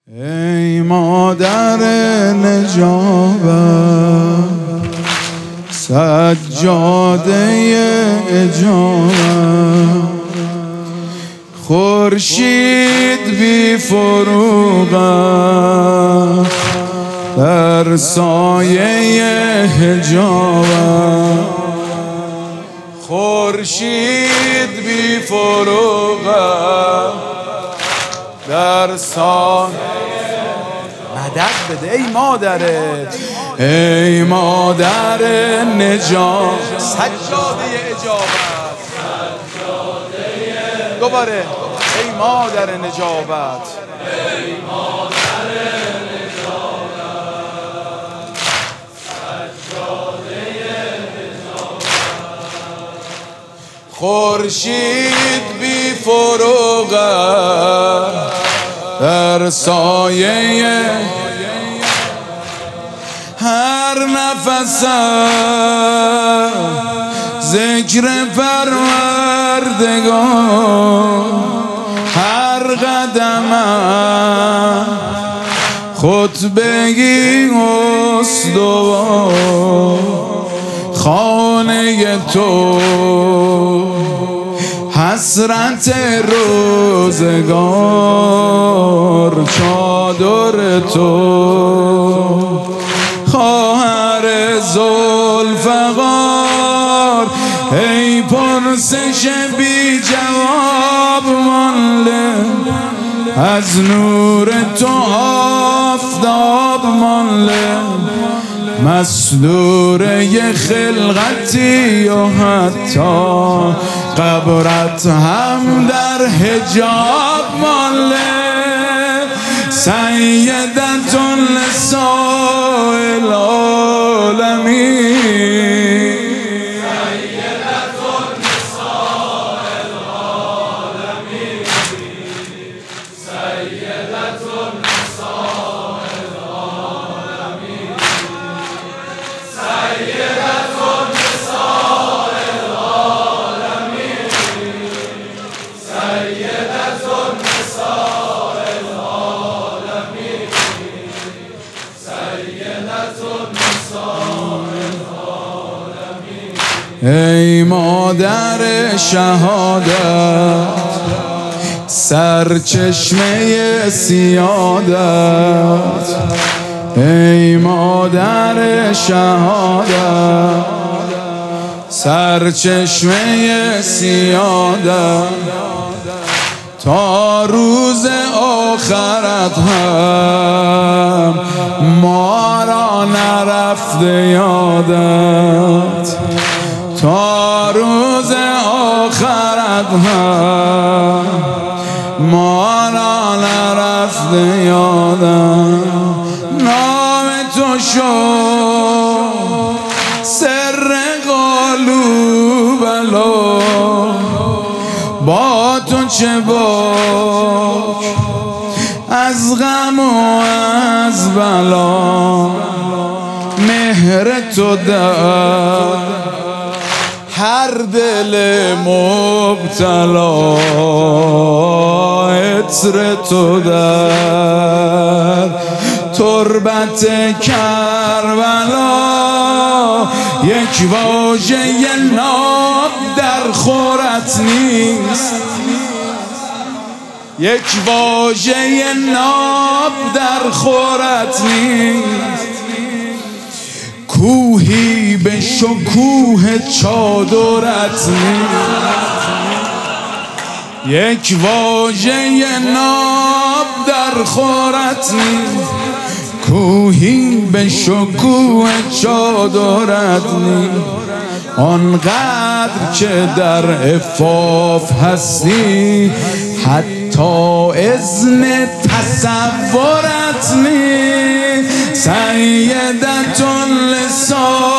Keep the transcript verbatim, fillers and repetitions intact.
ای مادر نجابت، سجاده اجابت، خورشید بی فروغت در سایه حجابت، خورشید بی فروغت در سایه. مدد بده ای مادرت، ای مادر نجات، سجاده اجابت، دوباره ای مادر نجابت، ای مادر نجابت، سجاده اجابت، خورشید بی فروغت در سایه هر نفسم ذکر پروردگار، هر قدمم خطبگی استوار، خانه تو حسرت روزگار، چادر تو خواهر ذوالفقار، ای پرسش بی جواب مانده از نور تو آفتاب مانده، مصدوره خلقتی و حتی قبرت هم در حجاب مانده، سیدة نساء العالمین، سیدة نساء العالمین، سیدة نساء العالمین، سیدة نساء العالمین، سیدة نساء العالمین، سیدة نساء العالمین. ای مادر شهادت، سرچشمه سیادت، ای مادر شهادت، سرچشمه سیادت، تا روز آخرت هم ما را نرفته یادت، تا روز آخرت هم ما را نرفته یادت، نام تو شد سر قالوا بلا، با تو چه باک از غم و از بلا، مهر تو در هر دل مبتلا، عطر تو در تربت کربلا، یک واژه ناب در خورت نیست، یک واژه ناب در خورت نیست، کوهی به شکوه چادرت نیست، یک واژه ناب در خورت نیست، کوهی به شکوه چادرت نیست، آنقدر که در عفاف هستی حتی اذن تصورت نیست، سیدة نساء